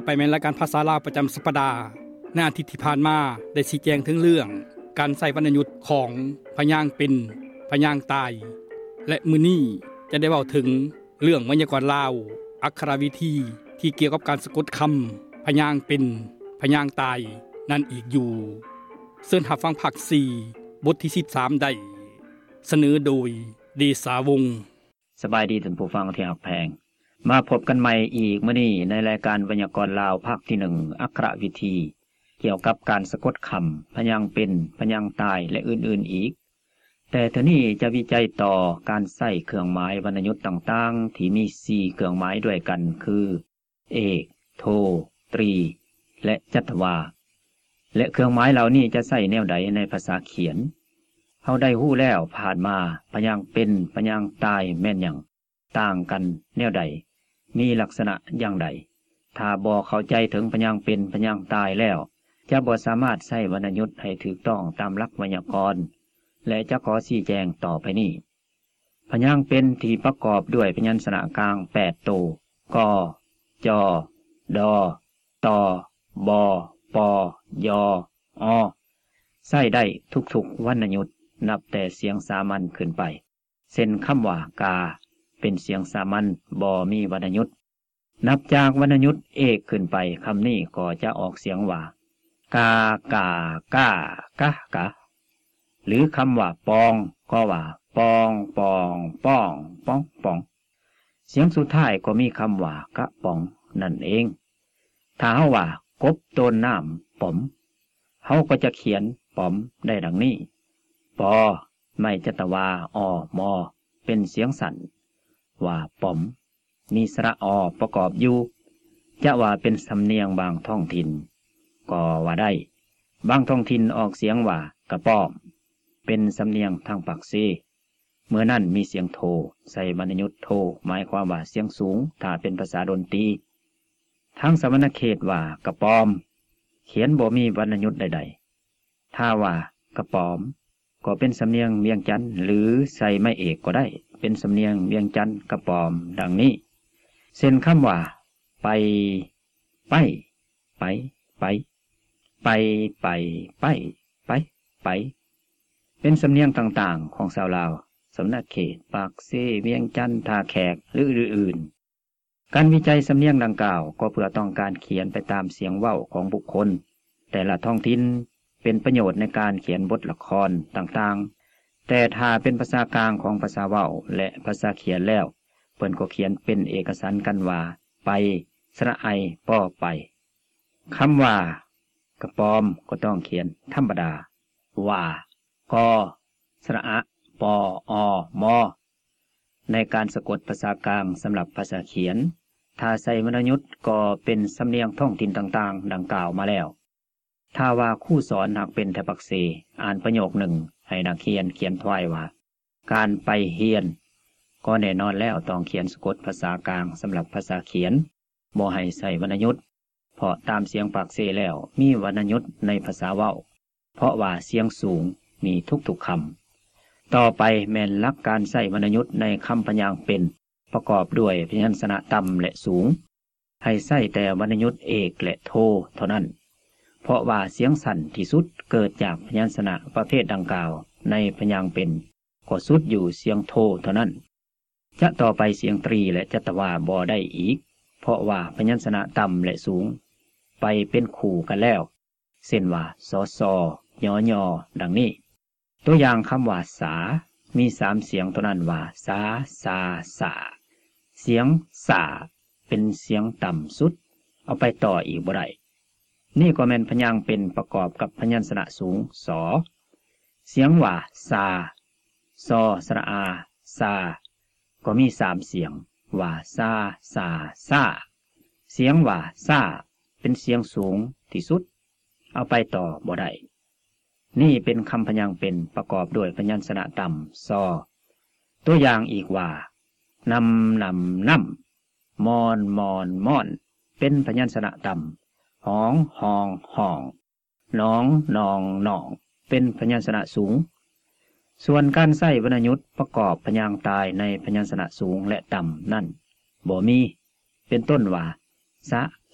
ไปแม่นรายการภาษาลาวประจำสัปดาห์ในอาทิตย์ที่ผ่านมาได้ชี้แจงถึงเรื่องการใช้วรรณยุกต์ของพยางค์เป็นพยางค์ตายและมื้อนี้จะได้เว้าถึงเรื่องไวยากรณ์ลาวอักขรวิธีที่เกี่ยวกับการสะกดคำพยางค์เป็นพยางค์ตายนั่นอีกอยู่เชิญรับฟังภาค4บทที่13ได้เสนอโดยเดชาวงศ์สบายดีท่านผู้ฟังที่รักแพงมาพบกันใหม่อีกมื้อนี้ในรายการไวยากรณ์ลาวภาคที่1อักขรวิธีเกี่ยวกับการสะกดคำพยางค์เป็นพยางค์ตายและอื่นๆอีกแต่เทอนี้จะวิจัยต่อการใช้เครื่องหมายวรรณยุกต์ต่างๆที่มี4เครื่องหมายด้วยกันคือเอกโทตรีและจัตวาและเครื่องหมายเหล่านี้จะใช้แนวใดในภาษาเขียนเฮาได้ฮู้แล้วผ่านมาพยางค์เป็นพยางค์ตายแม่นหยังต่างกันแนวใดมีลักษณะอย่างใดถ้าบ่เข้าใจถึงพยางค์เป็นพยางค์ตายแล้วจะบ่สามารถใช้วรรณยุกต์ให้ถูกต้องตามหลักไวยากรณ์และจะขอชี้แจงต่อไปนี้พยางค์เป็นที่ประกอบด้วยพยัญชนะกลาง8ตัวกจดตบปยอใช้ได้ทุกๆวรรณยุกต์นับแต่เสียงสามัญขึ้นไปเช่นคำว่ากาเป็นเสียงสามัญบ่มีวรรณยุกต์นับจากวรรณยุกต์เอกขึ้นไปคำนี้ก็จะออกเสียงว่ากากากากะกะหรือคำว่าปองก็ว่าปองปองป้องป้องป้องเสียงสุดท้ายก็มีคำว่ากะป๋องนั่นเองถ้าเฮาว่ากบต้นน้ำป๋อมเฮาก็จะเขียนป๋อมได้ดังนี้ปอไม่จัตวาอมอเป็นเสียงสั่นว่าป๋อมมีสระอประกอบอยู่จะว่าเป็นสำเนียงบางท้องถิ่นก็ว่าได้บางท้องถิ่นออกเสียงว่ากระป้อมเป็นสำเนียงทางปากซีเมื่อนั้นมีเสียงโทใส่วรรณยุกต์โทหมายความว่าเสียงสูงถ้าเป็นภาษาดนตรีทางสวรรณเขตว่ากระป้อมเขียนบ่มีวรรณยุกต์ใดๆถ้าว่ากระป้อมก็เป็นสำเนียงเวียงจันทน์หรือใส่ไม่เอกก็ได้เป็นสำเนียงเวียงจันทน์กระป้อมดังนี้เช่นคำว่าไปไปไปไปไปไปไปไปไปเป็นสำเนียงต่างๆของชาวลาวสำนักเขตปากเซเวียงจันทน์ท่าแขกหรืออื่นๆการวิจัยสำเนียงดังกล่าวก็เพื่อต้องการเขียนไปตามเสียงเว้าของบุคคลแต่ละท้องถิ่นเป็นประโยชน์ในการเขียนบทละครต่างๆแต่ถ้าเป็นภาษากลางของภาษาเว้าและภาษาเขียนแล้วเพิ่นก็เขียนเป็นเอกสารกันว่าไปสระไอป้อไปคำว่ากระปอมก็ต้องเขียนธรรมดาว่ากอสระอะปออมอในการสะกดภาษากลางสำหรับภาษาเขียนถ้าใส่วรรณยุกต์ก็เป็นสำเนียงท้องถิ่นต่างๆดังกล่าวมาแล้วถ้าว่าครูสอนหากเป็นแถบปักเซอ่านประโยคหนึ่งให้นักเรียนเขียนถ้อยว่าการไปเรียนก็แน่นอนแล้วต้องเขียนสะกดภาษากลางสำหรับภาษาเขียนบ่ให้ใส่วรรณยุกต์เพราะตามเสียงปากเซแล้วมีวรรณยุกต์ในภาษาเว้าเพราะว่าเสียงสูงมีทุกๆคำต่อไปแม่นหลักการใส่วรรณยุกต์ในคำพยางค์เป็นประกอบด้วยพยัญชนะต่ำและสูงให้ใส่แต่วรรณยุกต์เอกและโทเท่านั้นเพราะว่าเสียงสั่นที่สุดเกิดจากพยัญชนะประเภทดังกล่าวในพยางค์เป็นก็สุดอยู่เสียงโทเท่านั้นจะต่อไปเสียงตรีและจัตวาบ่ได้อีกเพราะว่าพยัญชนะต่ำและสูงไปเป็นคู่กันแล้วเช่นว่าสอซอยอยอดังนี้ตัวอย่างคำว่าสามี3เสียงเท่านั้นว่าสาสาสาเสียงสาเป็นเสียงต่ำสุดเอาไปต่ออีกบ่ได้นี่ก็แม่นพยางค์เป็นประกอบกับพยัญชนะสูงสอเสียงว่าซาซอสระอาซาก็มี3เสียงว่าซาซาซาเสียงว่าซาเป็นเสียงสูงที่สุดเอาไปต่อบ่ได้นี่เป็นคำพยางค์เป็นประกอบด้วยพยัญชนะต่ำซอตัวอย่างอีกว่านำนำน้ำมอนมอนม่อนเป็นพยัญชนะต่ำหองหองห้องน้องนองหนองเป็นพยัญชนะสูงส่วนการใช้วรรณยุกต์ประกอบพยางค์ตายในพยัญชนะสูงและต่ำนั่นบ่มีเป็นต้นว่าสะ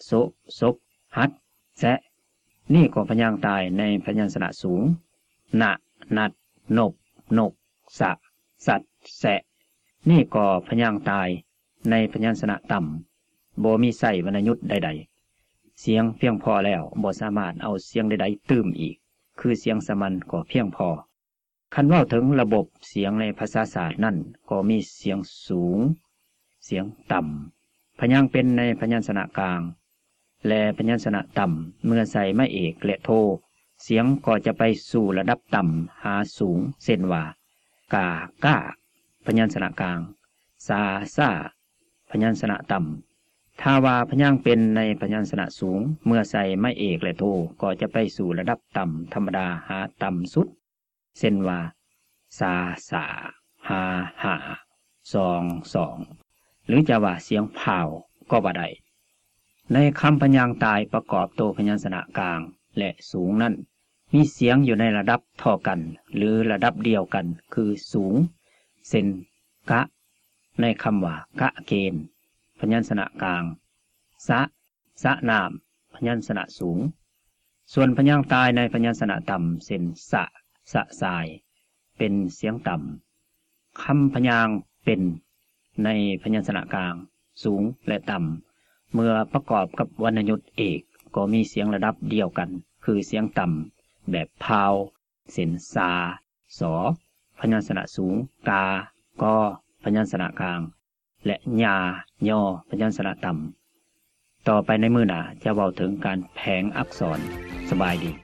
โสศพหัดแซะนี่ก็พยางค์ตายในพยัญชนะสูงนะนัดนบนกสะสัตแสะนี่ก็พยางค์ตายในพยัญชนะต่ำบ่มีใส่วรรณยุกต์ใดๆเสียงเพียงพอแล้วบ่สามารถเอาเสียงใดๆตื้มอีกคือเสียงสามัญก็เพียงพอคันเว้าถึงระบบเสียงในภาษาศาสตร์นั่นก็มีเสียงสูงเสียงต่ำพยางค์เป็นในพยัญชนะกลางและพยัญชนะต่ำเมื่อใส่ไม้เอกและโทเสียงก็จะไปสู่ระดับต่ำหาสูงเช่นว่ากาก้าพยัญชนะกลางซาซ่าพยัญชนะต่ำถ้าว่าพยางค์เป็นในพยัญชนะสูงเมื่อใส่ไม้เอกและโทก็จะไปสู่ระดับต่ำธรรมดาหาต่ำสุดเช่นว่าซาสาหาหาสองสองหรือจะว่าเสียงพาวก็บ่ได้ในคำพยางค์ตายประกอบตัวพยัญชนะกลางและสูงนั้นมีเสียงอยู่ในระดับเท่ากันหรือระดับเดียวกันคือสูงเช่นกะในคำว่ากะเกณฑ์พยัญชนะกลางสะนามพยัญชนะสูงส่วนพยางค์ตายในพยัญชนะต่ำเช่นสะสายเป็นเสียงต่ำคำพยางค์เป็นในพยัญชนะกลางสูงและต่ำเมื่อประกอบกับวรรณยุกต์เอกก็มีเสียงระดับเดียวกันคือเสียงต่ำแบบพาวเช่นซาสอพยัญชนะสูงกากอพยัญชนะกลางและญายอพยัญชนะต่ำต่อไปในมื้อหน้าจะเว้าถึงการแผงอักษรสบายดี